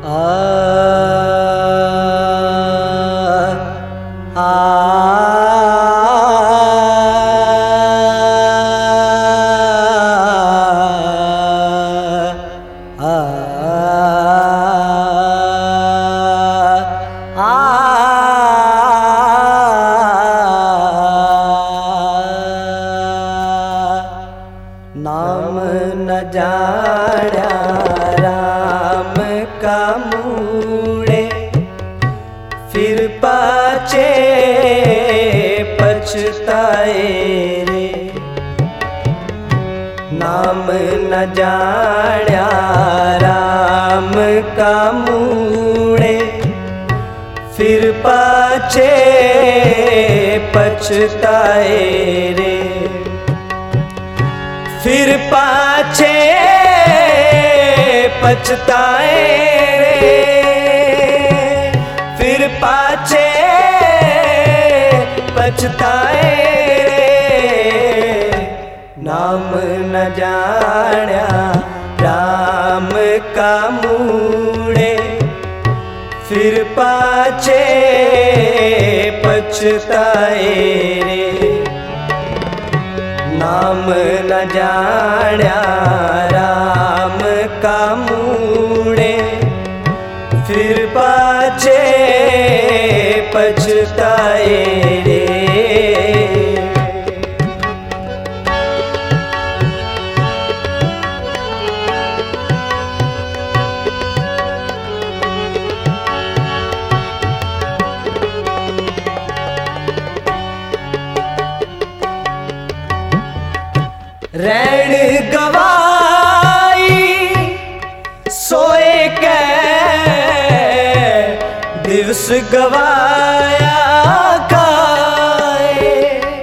नाम न जाण्या राम का मूड़े, फिर पाछे पछताए रे। नाम न जाण्या राम का मूड़े, फिर पाछे पछताए रे। फिर पाछे पछताए रे, फिर पाछे पछताए रे। नाम न जाण्या राम का मूड़े, फिर पाछे पछताए रे। नाम न जाण्या राम का मूड़े, फिर पाछे पछताए रे। रैण गवाई सोए के, दिवस गवाया खाए।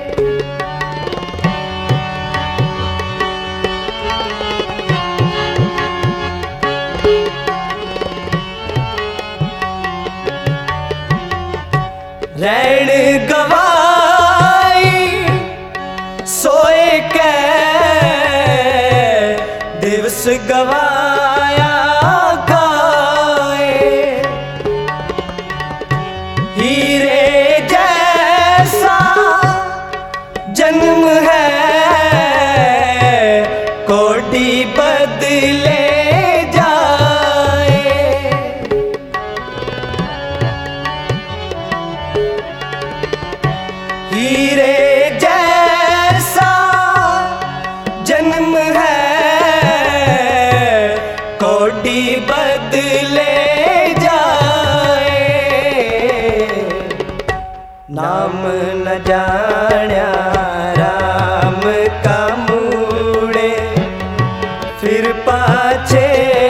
रैण गवाई सोए के, दिवस गवाया खाए। हीरे जैसा जन्म है, कोटि बदले जाए। हीरे जैसा जन्म है, कोटि बदले जाए। नाम न जाण्या राम का मूड़े, फिर पाछे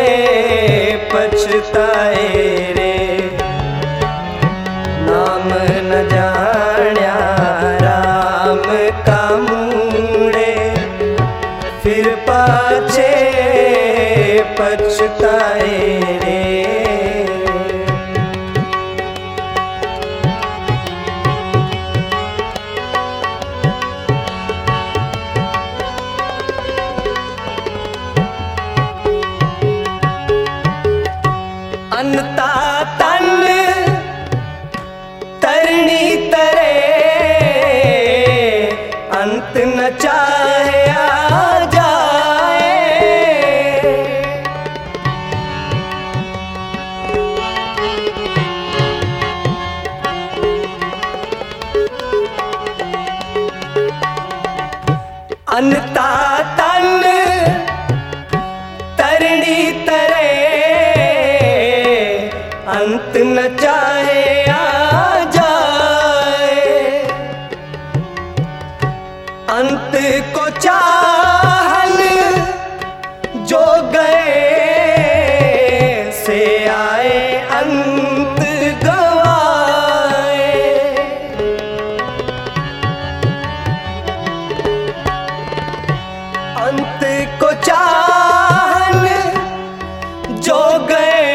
पछताए रे। नाम न जाण्या राम का मूड़े, फिर पाछे पछताए रे। अनता तन तरणी तरे, अंत न चाहया जाए। अनता तन तरणी तरे, अंत न चाहे आ जाए। अंत को चाहन जो गए, से आए अंत गवाए। अंत को चाहन जो गए,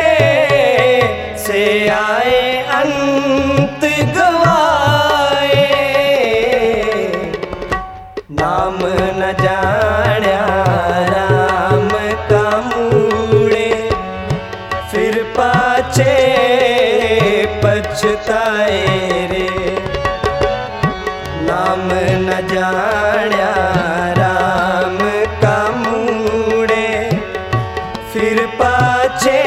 से आए अंत गवाए। नाम न जाण्या राम का मूड़े, फिर पाछे पछताए रे। नाम न जान्या राम का मूड़े, फिर पाछे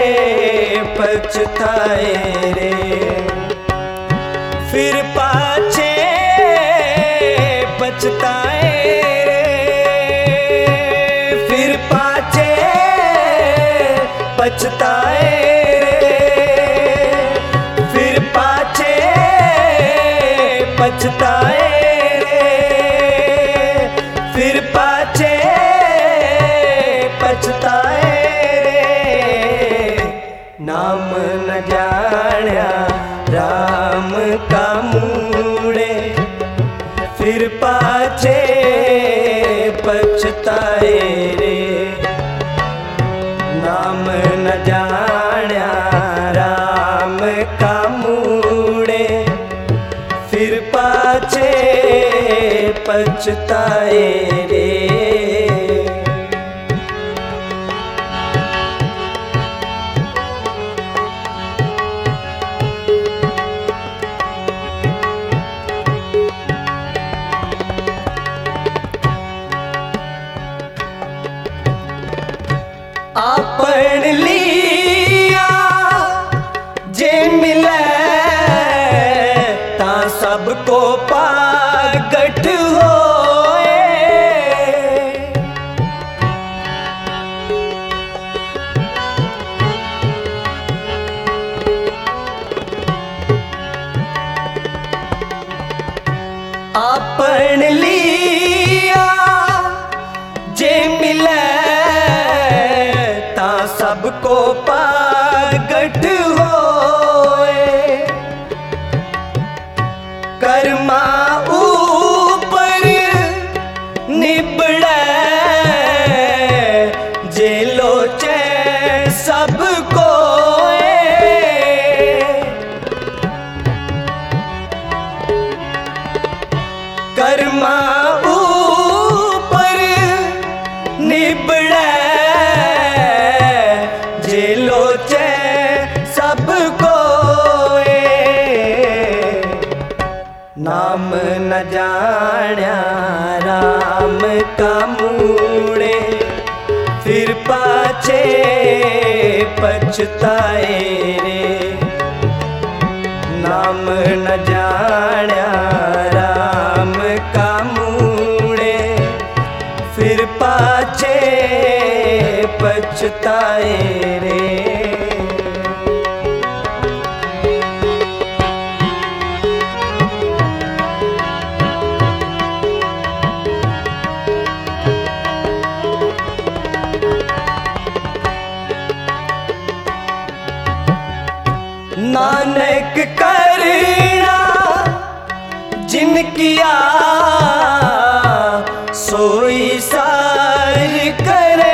पछताए रे। फिर पाछे पछताए रे, फिर पाछे पछताए रे, फिर पाछे पछताए रे, फिर पाछे पछताए रे। नाम न जान्या राम का मूड़े, फिर पाछे पछताए रे। नाम न जान्या राम का मूड़े, फिर पाछे पछताए रे। आपन लिया जे मिले ता सबको पागट होए। आपन लिया जे मिले सबको पागट होए। कर्मा ऊपर निबड़े, जे लोचे सबको। कर्मा ऊपर निबड़े, जे लोचे सबको। नाम न जान्या राम का मूड़े, फिर पाछे पछताए रे। नाम न जान्या राम का मूड़े, फिर पाछे पछताए रे। नानक करना जिन किया, सोई सार करे।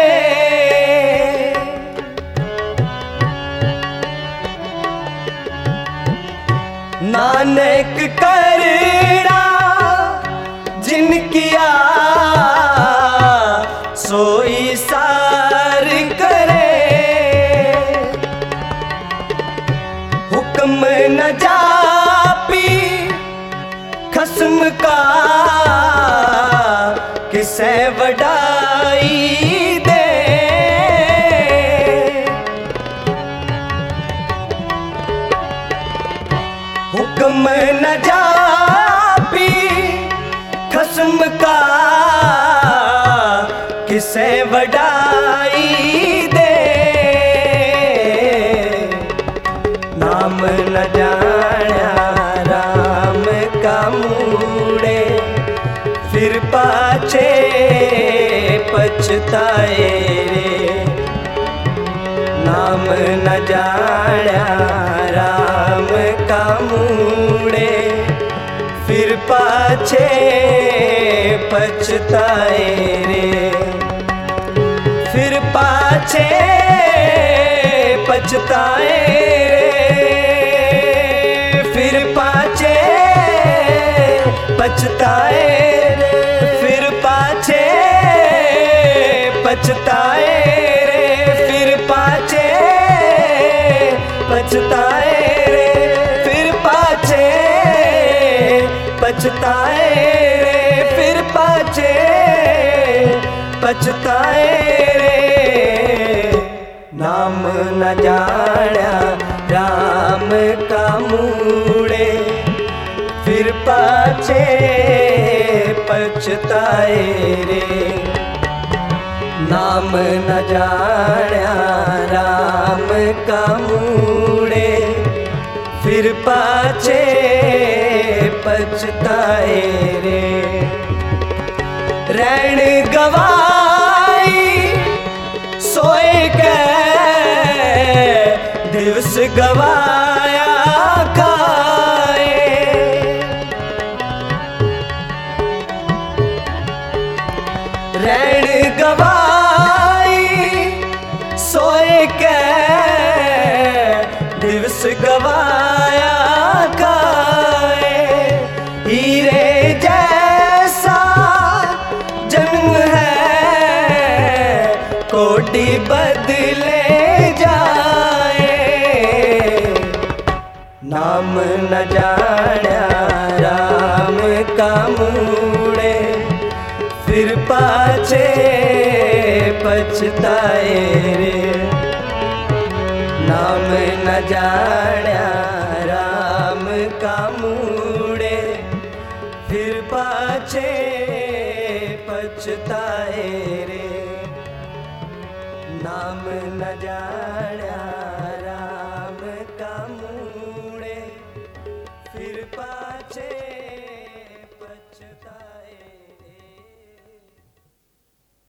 नानक करना जिन किया, सोई सार करे। हुक्म न जापी खस्म का, किसे वडाई दे। हुक्म न जापी खस्म का, किसे वडाई दे। नाम न जान्या राम का मूड़े, फिर पाछे पछताए रे। नाम न जान्या राम का मूड़े, फिर पाछे पछताए रे। फिर पाछे पछताए रे, फिर पाछे पछताए रे, फिर पाछे पछताए रे, फिर पाछे पछताए रे फिर पाछे पछताए रे फिर पाछे पछताए रे नाम न जाना राम का मूड़े फिर पाछे पछताए रे नाम न जाना राम का मूड़े फिर पाछे पछताए रे रैन गवाई सोए के दिवस गवाया खाए रैन गवाई सोए के दिवस गवाया खाए हीरे जैसा जन्म है कोटि बदले जाए नाम न जाना राम का मूड़े फिर पाछे पछताए रे नाम न जाना राम का मूड़े फिर पाछे पछताए रे नाम न जाना